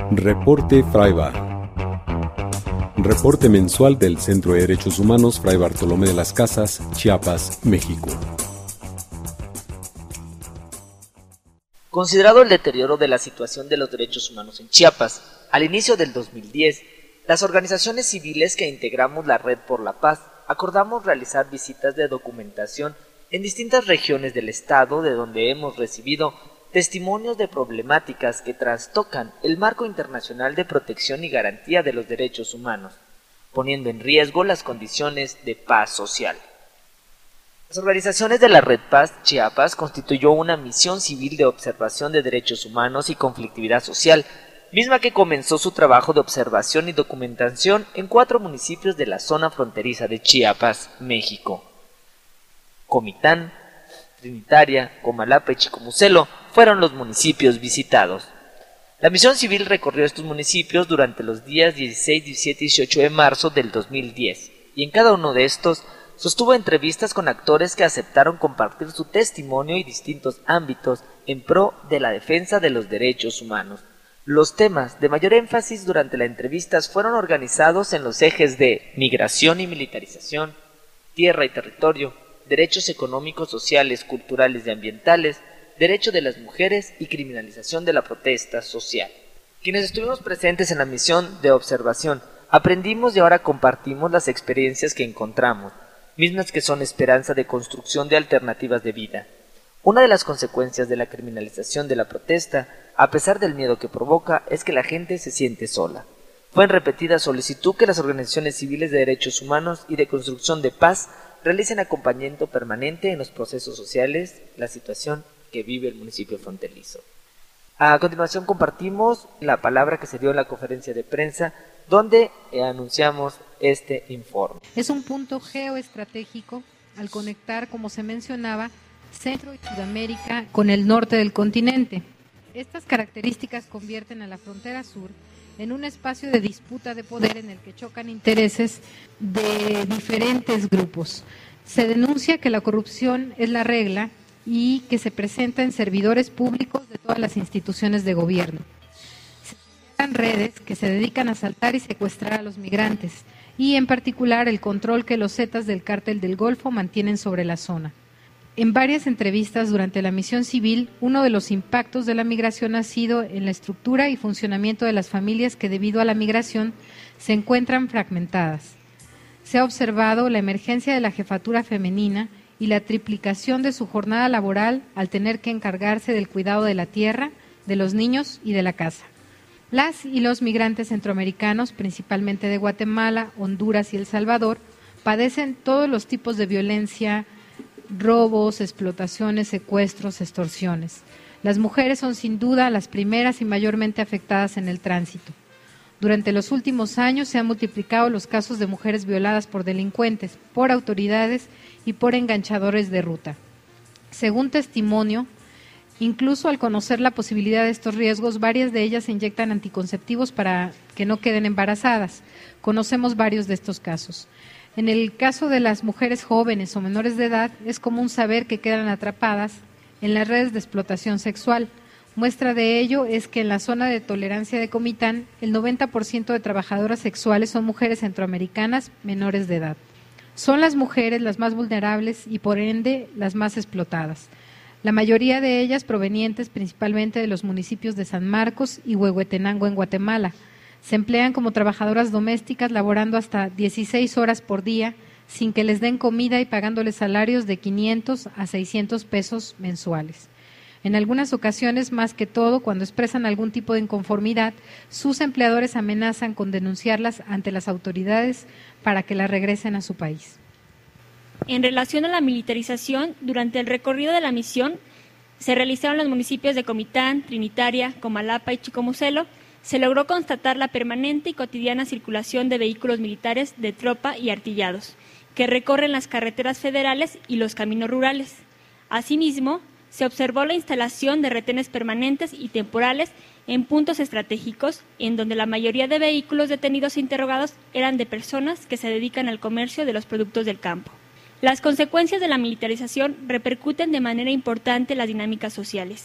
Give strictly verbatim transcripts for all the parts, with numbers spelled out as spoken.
Reporte Fraibar. Reporte mensual del Centro de Derechos Humanos Fray Bartolomé de las Casas, Chiapas, México. Considerado el deterioro de la situación de los derechos humanos en Chiapas, al inicio del dos mil diez, las organizaciones civiles que integramos la Red por la Paz acordamos realizar visitas de documentación en distintas regiones del estado, de donde hemos recibido testimonios de problemáticas que trastocan el marco internacional de protección y garantía de los derechos humanos, poniendo en riesgo las condiciones de paz social. Las organizaciones de la Red Paz Chiapas constituyó una misión civil de observación de derechos humanos y conflictividad social, misma que comenzó su trabajo de observación y documentación en cuatro municipios de la zona fronteriza de Chiapas, México. Comitán, Trinitaria, Comalapa y Chicomucelo fueron los municipios visitados. La misión civil recorrió estos municipios durante los días dieciséis, diecisiete y dieciocho de marzo del dos mil diez, y en cada uno de estos sostuvo entrevistas con actores que aceptaron compartir su testimonio y distintos ámbitos en pro de la defensa de los derechos humanos. Los temas de mayor énfasis durante las entrevistas fueron organizados en los ejes de migración y militarización, tierra y territorio, derechos económicos, sociales, culturales y ambientales, derecho de las mujeres y criminalización de la protesta social. Quienes estuvimos presentes en la misión de observación, aprendimos y ahora compartimos las experiencias que encontramos, mismas que son esperanza de construcción de alternativas de vida. Una de las consecuencias de la criminalización de la protesta, a pesar del miedo que provoca, es que la gente se siente sola. Fue en repetida solicitud que las organizaciones civiles de derechos humanos y de construcción de paz realicen acompañamiento permanente en los procesos sociales, la situación que vive el municipio fronterizo. A continuación compartimos la palabra que se dio en la conferencia de prensa, donde eh, anunciamos este informe. Es un punto geoestratégico al conectar, como se mencionaba, Centro y Sudamérica con el norte del continente. Estas características convierten a la frontera sur en un espacio de disputa de poder en el que chocan intereses de diferentes grupos. Se denuncia que la corrupción es la regla y que se presenta en servidores públicos de todas las instituciones de gobierno. Se crean redes que se dedican a asaltar y secuestrar a los migrantes y en particular el control que los zetas del Cártel del Golfo mantienen sobre la zona. En varias entrevistas durante la misión civil, uno de los impactos de la migración ha sido en la estructura y funcionamiento de las familias que debido a la migración se encuentran fragmentadas. Se ha observado la emergencia de la jefatura femenina y la triplicación de su jornada laboral al tener que encargarse del cuidado de la tierra, de los niños y de la casa. Las y los migrantes centroamericanos, principalmente de Guatemala, Honduras y El Salvador, padecen todos los tipos de violencia, robos, explotaciones, secuestros, extorsiones. Las mujeres son sin duda las primeras y mayormente afectadas en el tránsito. Durante los últimos años se han multiplicado los casos de mujeres violadas por delincuentes, por autoridades y por enganchadores de ruta. Según testimonio, incluso al conocer la posibilidad de estos riesgos, varias de ellas se inyectan anticonceptivos para que no queden embarazadas. Conocemos varios de estos casos. En el caso de las mujeres jóvenes o menores de edad, es común saber que quedan atrapadas en las redes de explotación sexual. Muestra de ello es que en la zona de tolerancia de Comitán, el noventa por ciento de trabajadoras sexuales son mujeres centroamericanas menores de edad. Son las mujeres las más vulnerables y por ende las más explotadas. La mayoría de ellas provenientes principalmente de los municipios de San Marcos y Huehuetenango en Guatemala. Se emplean como trabajadoras domésticas laborando hasta dieciséis horas por día sin que les den comida y pagándoles salarios de quinientos a seiscientos pesos mensuales. En algunas ocasiones, más que todo, cuando expresan algún tipo de inconformidad, sus empleadores amenazan con denunciarlas ante las autoridades para que las regresen a su país. En relación a la militarización, durante el recorrido de la misión, se realizaron en los municipios de Comitán, Trinitaria, Comalapa y Chicomucelo. Se logró constatar la permanente y cotidiana circulación de vehículos militares de tropa y artillados, que recorren las carreteras federales y los caminos rurales. Asimismo, se observó la instalación de retenes permanentes y temporales en puntos estratégicos, en donde la mayoría de vehículos detenidos e interrogados eran de personas que se dedican al comercio de los productos del campo. Las consecuencias de la militarización repercuten de manera importante en las dinámicas sociales.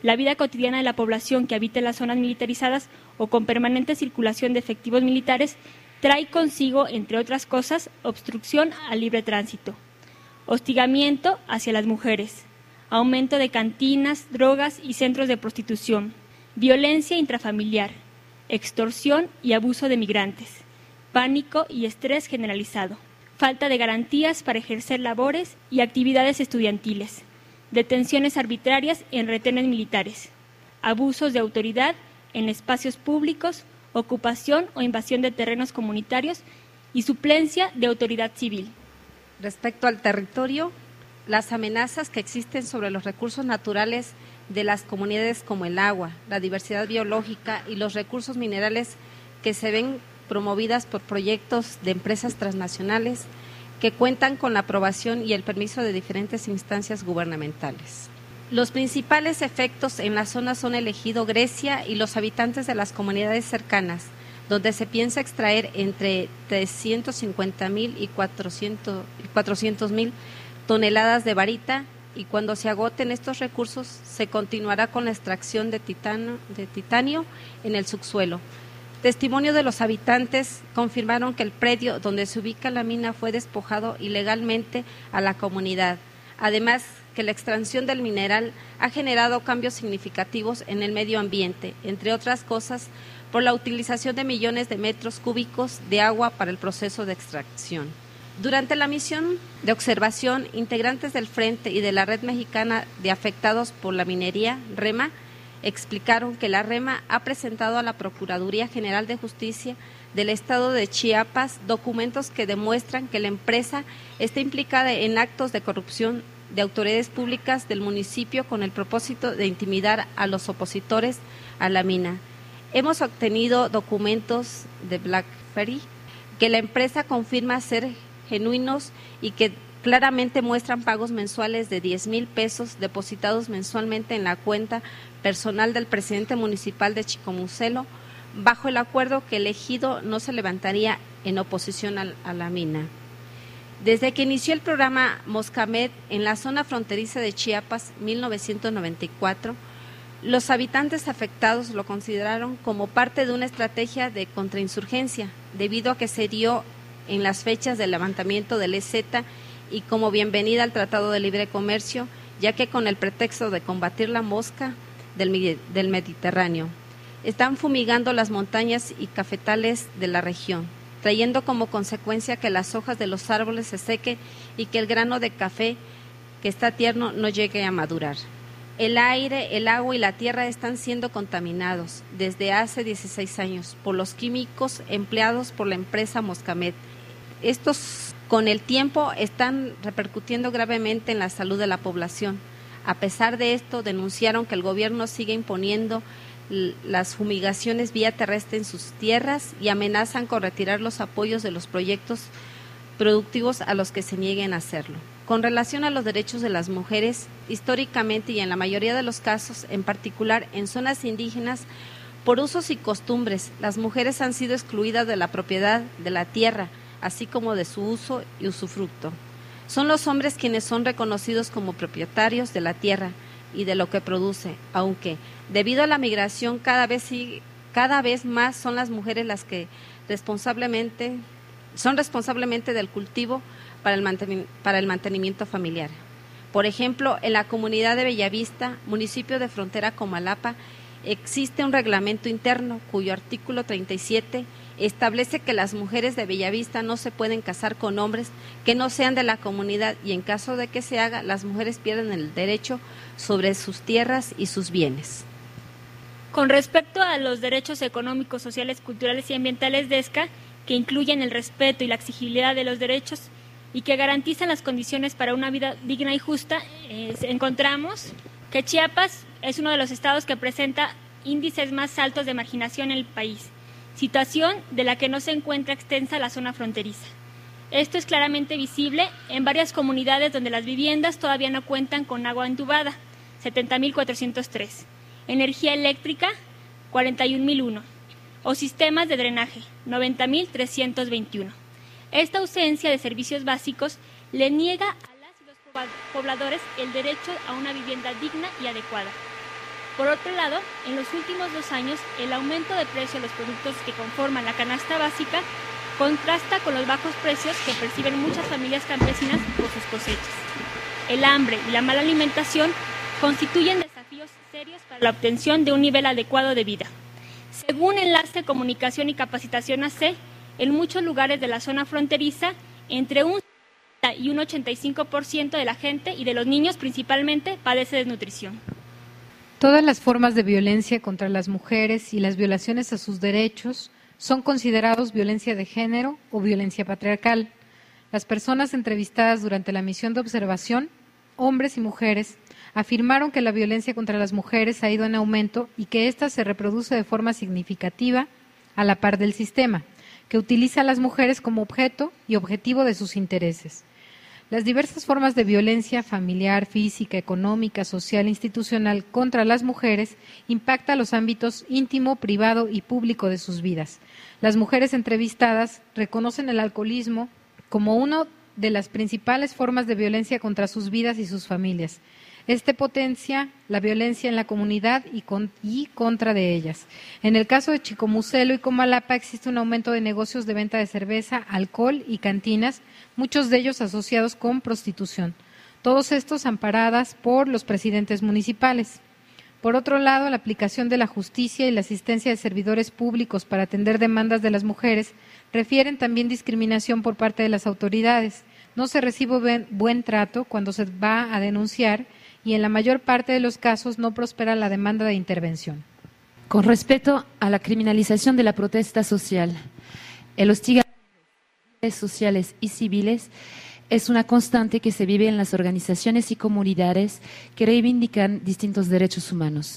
La vida cotidiana de la población que habita en las zonas militarizadas o con permanente circulación de efectivos militares trae consigo, entre otras cosas, obstrucción al libre tránsito, hostigamiento hacia las mujeres, aumento de cantinas, drogas y centros de prostitución, violencia intrafamiliar, extorsión y abuso de migrantes, pánico y estrés generalizado, falta de garantías para ejercer labores y actividades estudiantiles, detenciones arbitrarias en retenes militares, abusos de autoridad en espacios públicos, ocupación o invasión de terrenos comunitarios y suplencia de autoridad civil. Respecto al territorio, las amenazas que existen sobre los recursos naturales de las comunidades como el agua, la diversidad biológica y los recursos minerales que se ven promovidas por proyectos de empresas transnacionales que cuentan con la aprobación y el permiso de diferentes instancias gubernamentales. Los principales efectos en la zona son el ejido Grecia y los habitantes de las comunidades cercanas, donde se piensa extraer entre trescientos cincuenta mil y cuatrocientos mil toneladas de varita, y cuando se agoten estos recursos se continuará con la extracción de titanio, de titanio en el subsuelo. Testimonio de los habitantes confirmaron que el predio donde se ubica la mina fue despojado ilegalmente a la comunidad. Además, que la extracción del mineral ha generado cambios significativos en el medio ambiente, entre otras cosas, por la utilización de millones de metros cúbicos de agua para el proceso de extracción. Durante la misión de observación, integrantes del Frente y de la Red Mexicana de Afectados por la Minería, REMA, explicaron que la REMA ha presentado a la Procuraduría General de Justicia del Estado de Chiapas documentos que demuestran que la empresa está implicada en actos de corrupción de autoridades públicas del municipio con el propósito de intimidar a los opositores a la mina. Hemos obtenido documentos de BlackBerry que la empresa confirma ser genuinos y que claramente muestran pagos mensuales de diez mil pesos depositados mensualmente en la cuenta personal del presidente municipal de Chicomucelo, bajo el acuerdo que el ejido no se levantaría en oposición a, a la mina. Desde que inició el programa Moscamet en la zona fronteriza de Chiapas, mil novecientos noventa y cuatro, los habitantes afectados lo consideraron como parte de una estrategia de contrainsurgencia, debido a que se dio en las fechas del levantamiento del E Z y como bienvenida al Tratado de Libre Comercio, ya que con el pretexto de combatir la mosca del, del Mediterráneo, están fumigando las montañas y cafetales de la región, trayendo como consecuencia que las hojas de los árboles se sequen y que el grano de café que está tierno no llegue a madurar. El aire, el agua y la tierra están siendo contaminados desde hace dieciséis años por los químicos empleados por la empresa Moscamet. Estos, con el tiempo, están repercutiendo gravemente en la salud de la población. A pesar de esto, denunciaron que el gobierno sigue imponiendo las fumigaciones vía terrestre en sus tierras y amenazan con retirar los apoyos de los proyectos productivos a los que se nieguen a hacerlo. Con relación a los derechos de las mujeres, históricamente y en la mayoría de los casos, en particular en zonas indígenas, por usos y costumbres, las mujeres han sido excluidas de la propiedad de la tierra, así como de su uso y usufructo. Son los hombres quienes son reconocidos como propietarios de la tierra y de lo que produce, aunque debido a la migración cada vez, cada vez más son las mujeres las que responsablemente son responsablemente del cultivo para el, manten, para el mantenimiento familiar. Por ejemplo, en la comunidad de Bellavista, municipio de frontera Comalapa, existe un reglamento interno cuyo artículo treinta y siete establece que las mujeres de Bellavista no se pueden casar con hombres que no sean de la comunidad y en caso de que se haga, las mujeres pierden el derecho sobre sus tierras y sus bienes. Con respecto a los derechos económicos, sociales, culturales y ambientales de ESCA, que incluyen el respeto y la exigibilidad de los derechos y que garantizan las condiciones para una vida digna y justa, eh, encontramos que Chiapas es uno de los estados que presenta índices más altos de marginación en el país, situación de la que no se encuentra extensa la zona fronteriza. Esto es claramente visible en varias comunidades donde las viviendas todavía no cuentan con agua entubada, setenta mil cuatrocientos tres, energía eléctrica, cuarenta y un mil uno, o sistemas de drenaje, noventa mil trescientos veintiuno. Esta ausencia de servicios básicos le niega a las y los pobladores el derecho a una vivienda digna y adecuada. Por otro lado, en los últimos dos años, el aumento de precio de los productos que conforman la canasta básica contrasta con los bajos precios que perciben muchas familias campesinas por sus cosechas. El hambre y la mala alimentación constituyen desafíos serios para la obtención de un nivel adecuado de vida. Según Enlace de Comunicación y Capacitación A C, en muchos lugares de la zona fronteriza, entre un setenta y un ochenta y cinco por ciento de la gente y de los niños principalmente padece desnutrición. Todas las formas de violencia contra las mujeres y las violaciones a sus derechos son considerados violencia de género o violencia patriarcal. Las personas entrevistadas durante la misión de observación, hombres y mujeres, afirmaron que la violencia contra las mujeres ha ido en aumento y que ésta se reproduce de forma significativa a la par del sistema, que utiliza a las mujeres como objeto y objetivo de sus intereses. Las diversas formas de violencia familiar, física, económica, social e institucional contra las mujeres impacta los ámbitos íntimo, privado y público de sus vidas. Las mujeres entrevistadas reconocen el alcoholismo como una de las principales formas de violencia contra sus vidas y sus familias. Este potencia la violencia en la comunidad y, con, y contra de ellas. En el caso de Chicomucelo y Comalapa existe un aumento de negocios de venta de cerveza, alcohol y cantinas, muchos de ellos asociados con prostitución. Todos estos amparadas por los presidentes municipales. Por otro lado, la aplicación de la justicia y la asistencia de servidores públicos para atender demandas de las mujeres refieren también discriminación por parte de las autoridades. No se recibe buen trato cuando se va a denunciar y en la mayor parte de los casos no prospera la demanda de intervención. Con respecto a la criminalización de la protesta social, el hostigamiento sociales y civiles es una constante que se vive en las organizaciones y comunidades que reivindican distintos derechos humanos.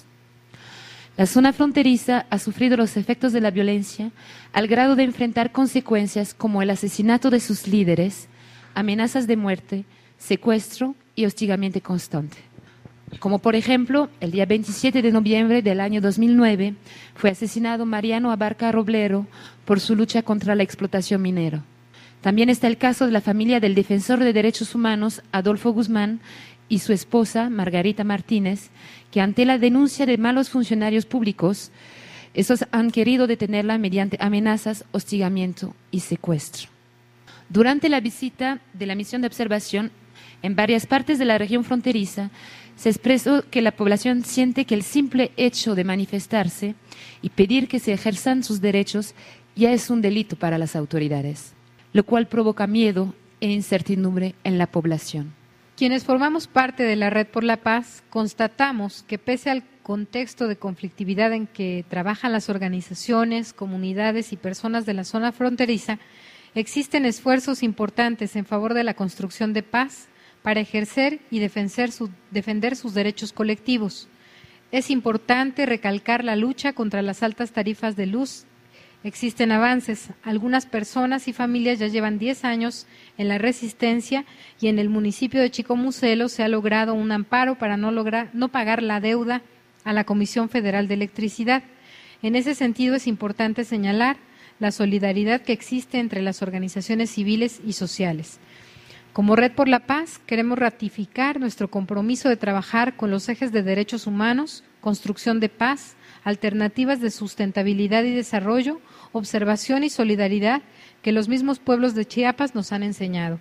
La zona fronteriza ha sufrido los efectos de la violencia al grado de enfrentar consecuencias como el asesinato de sus líderes, amenazas de muerte, secuestro y hostigamiento constante. Como por ejemplo, el día veintisiete de noviembre del año dos mil nueve fue asesinado Mariano Abarca Roblero por su lucha contra la explotación minera. También está el caso de la familia del defensor de derechos humanos Adolfo Guzmán y su esposa Margarita Martínez, que ante la denuncia de malos funcionarios públicos, estos han querido detenerla mediante amenazas, hostigamiento y secuestro. Durante la visita de la misión de observación, en varias partes de la región fronteriza, se expresó que la población siente que el simple hecho de manifestarse y pedir que se ejerzan sus derechos ya es un delito para las autoridades, lo cual provoca miedo e incertidumbre en la población. Quienes formamos parte de la Red por la Paz, constatamos que pese al contexto de conflictividad en que trabajan las organizaciones, comunidades y personas de la zona fronteriza, existen esfuerzos importantes en favor de la construcción de paz para ejercer y defender, su, defender sus derechos colectivos. Es importante recalcar la lucha contra las altas tarifas de luz. Existen avances. Algunas personas y familias ya llevan diez años en la resistencia y en el municipio de Chicomucelo se ha logrado un amparo para no, lograr, no pagar la deuda a la Comisión Federal de Electricidad. En ese sentido es importante señalar la solidaridad que existe entre las organizaciones civiles y sociales. Como Red por la Paz, queremos ratificar nuestro compromiso de trabajar con los ejes de derechos humanos, construcción de paz, alternativas de sustentabilidad y desarrollo, observación y solidaridad que los mismos pueblos de Chiapas nos han enseñado.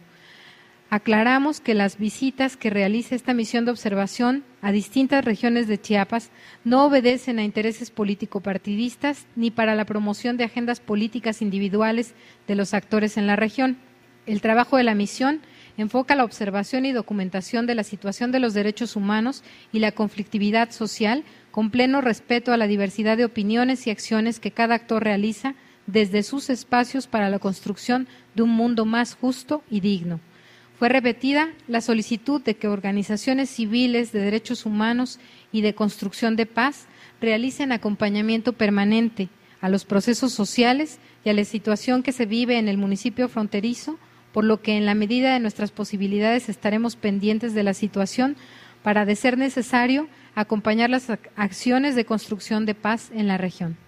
Aclaramos que las visitas que realiza esta misión de observación a distintas regiones de Chiapas no obedecen a intereses político-partidistas ni para la promoción de agendas políticas individuales de los actores en la región. El trabajo de la misión enfoca la observación y documentación de la situación de los derechos humanos y la conflictividad social con pleno respeto a la diversidad de opiniones y acciones que cada actor realiza desde sus espacios para la construcción de un mundo más justo y digno. Fue repetida la solicitud de que organizaciones civiles de derechos humanos y de construcción de paz realicen acompañamiento permanente a los procesos sociales y a la situación que se vive en el municipio fronterizo, por lo que en la medida de nuestras posibilidades estaremos pendientes de la situación para, de ser necesario, acompañar las acciones de construcción de paz en la región.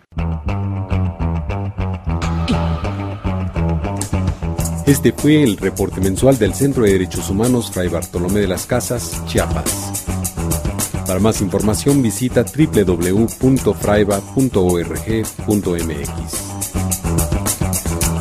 Este fue el reporte mensual del Centro de Derechos Humanos Fray Bartolomé de las Casas, Chiapas. Para más información visita doble u doble u doble u punto fraiba punto org punto m x.